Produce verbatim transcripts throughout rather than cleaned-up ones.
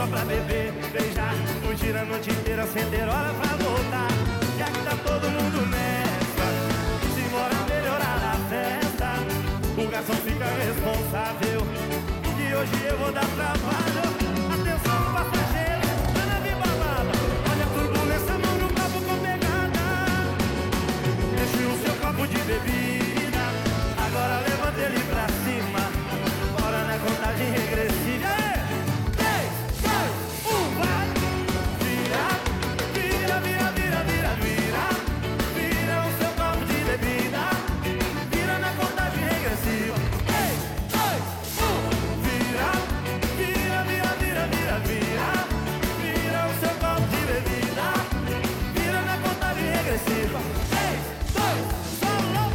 só pra beber, beijar, curtir a noite inteira sem ter hora pra voltar. Já que tá todo mundo nessa, simbora melhorar a festa. O garçom fica responsável, que hoje eu vou dar trabalho. Atenção, passageiro, tá na balada. Olha a turbulência, mão no copo com pegada. Enche o seu copo de bebida, agora levanta ele pra cima. Bora na contagem regressiva. três, dois, um, vai! Vira, vira, vira, vira, vira, vira. Vira o seu copo de bebida, vira na contagem regressiva. três, dois, um, vira, vira, vira, vira, vira, vira. Vira o seu copo de bebida, vira na contagem regressiva. três, dois, solo,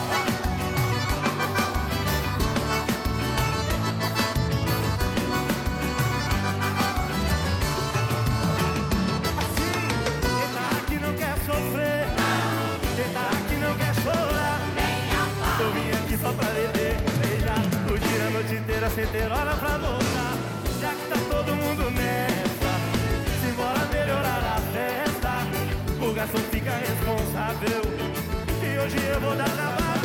eu vim aqui só pra beber, beijar, curtir a noite inteira sem ter hora pra voltar. Já que tá todo mundo nessa, simbora melhorar a festa. O garçom fica responsável, e hoje eu vou dar trabalho.